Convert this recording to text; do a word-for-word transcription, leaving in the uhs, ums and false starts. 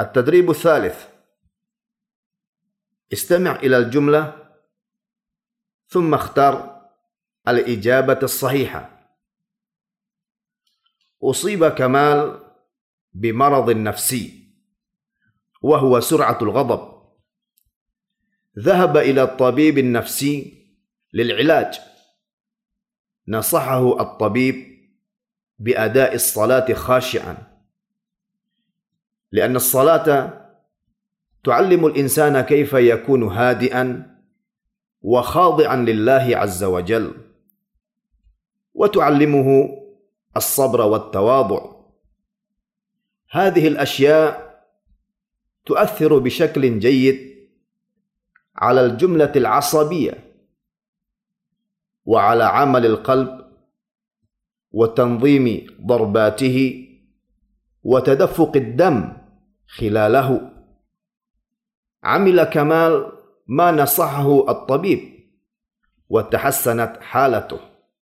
التدريب الثالث: استمع إلى الجملة ثم اختر الإجابة الصحيحة. أصيب كمال بمرض نفسي وهو سرعة الغضب. ذهب إلى الطبيب النفسي للعلاج. نصحه الطبيب بأداء الصلاة خاشعا، لأن الصلاة تعلم الإنسان كيف يكون هادئا وخاضعا لله عز وجل، وتعلمه الصبر والتواضع. هذه الأشياء تؤثر بشكل جيد على الجملة العصبية وعلى عمل القلب وتنظيم ضرباته وتدفق الدم خلاله. عمل كمال ما نصحه الطبيب وتحسنت حالته.